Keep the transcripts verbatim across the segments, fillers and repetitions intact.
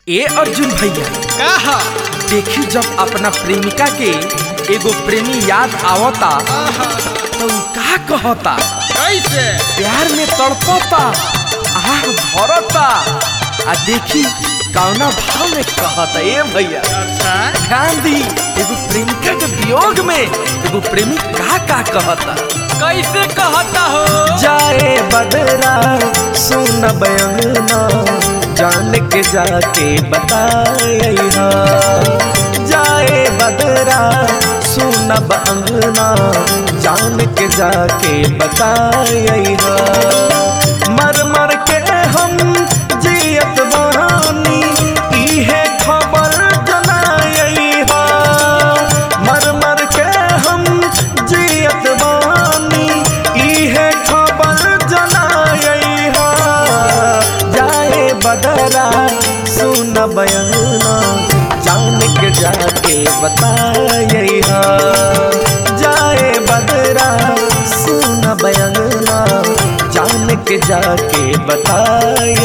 ए अर्जुन भैया कहा देखी जब अपना प्रेमिका के एगो प्रेमी याद आवता तो उ का कहता, कैसे प्यार में तड़पता आह भरता, आ देखी कौना भाव में कहता। ए भैया अच्छा ध्यान दी, एगो प्रेमिका के वियोग में एगो प्रेमी का का कहता। कैसे कहता हो जाए बदरा सुन बयंगना जान के जाके बताए, जाए बदरा सुन बंगना जान के जाके बताए। मर मर के हम जियत बहानी इहे खबर जनाई, मर मर के हम जियत बहानी इहे खबर जनाई। जाए बदरा सुन बयंगना जान के जाके बताए, जाए बदरा सुन बयंगना जान के जाके बताए।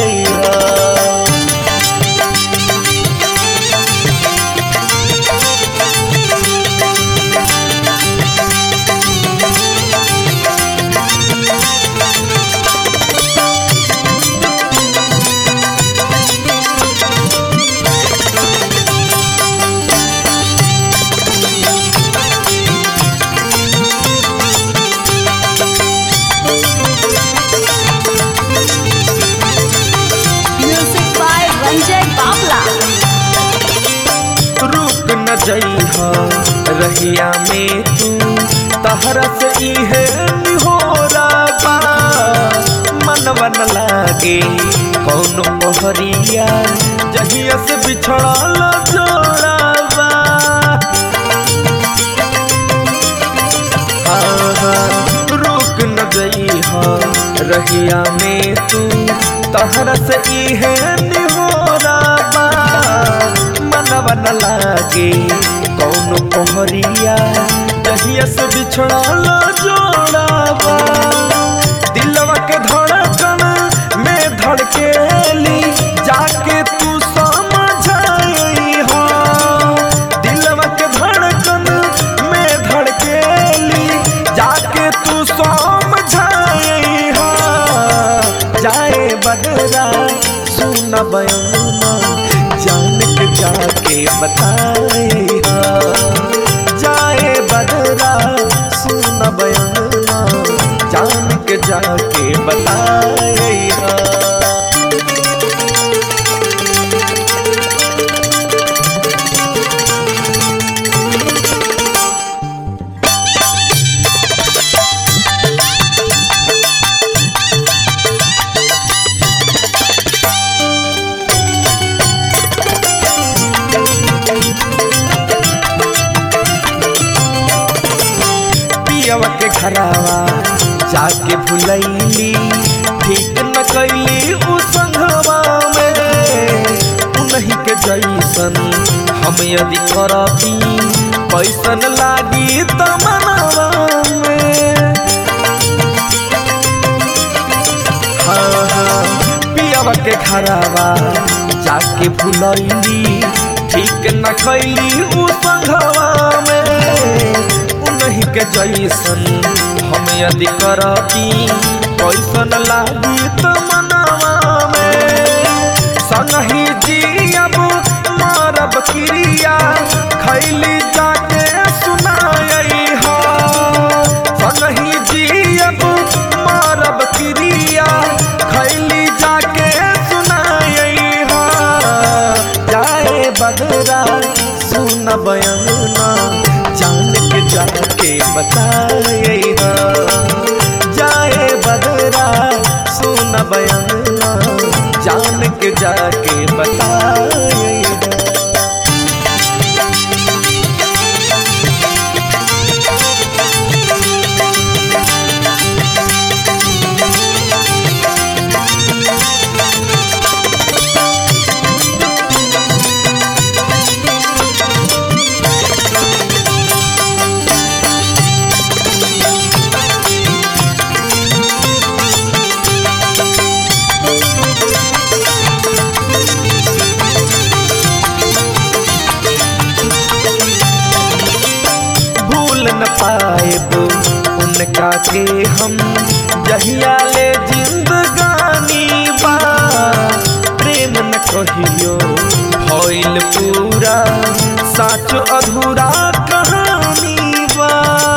रुक न जइहा रहिया में तू तहरा से इहे निहोरा बा, मनवा न लागे कौनो मोहरिया जहिया से बिछड़ल जोड़ा बा। रुक न जइहा रहिया में तू तहरा से इहे निहोरा बा, मनवा न लागे कौनो कोहरिया जहिया से बिछड़ल जोड़ावा। दिलवा के धड़कन में धड़केली जाके तू समझाई हो, दिलवा के धड़कन में धड़केली जाके तू समझाई हो। जाए बदरा सुन बयंगना जान के जाके बताए, जाए बदरा सुन बयंगना जान के जाके बताए। पियवा के घरावा जाके भुलैली ठीक न कैली उ संघवा में, उन्हीं के जैसन हम यदि करती कैसन लागी तमनवा में। हाँ हाँ पियवा के घरावा जाके भुलैली ठीक न कैली उ संघवा में, उन्हीं के जैसन हम यदि करती कैसन लागी तमनवा में। संगही जियब मारब क्रिया खैली जाके सुनाई हो, संगही जियब मारब क्रिया खैली जाके सुनाई हो। जाए बदरा सुन बयंगना जान के जाके बताए, जाए बदरा सुन बयंगना जान के जाके बताए। पाएब उनका के हम जहिया ले जिंदगानी बा। प्रेम न कहियो भइल पूरा साच अधूरा कहानी बा।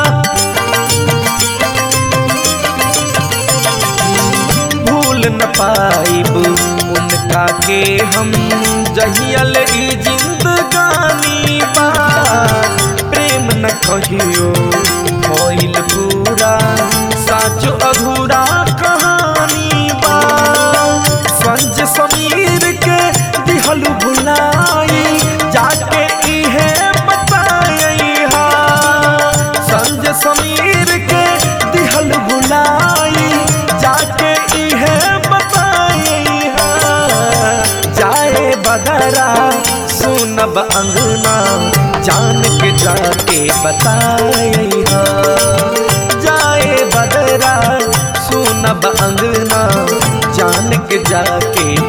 भूल न पाइब उनका के हम जहिया ले जिंदगानी बा। प्रेम न कहियो भइल पूरा साच अधूरा कहानी बा। संज समीर के दिहलु भुलाई जाके इहे बताई हा। संज समीर के दिहलु भुलाई जाके इहे बताई हा। जाए बदरा सुनब अंगना जान के जाके बताई हा। जाए बदरा सुनब अंगना जान के जाके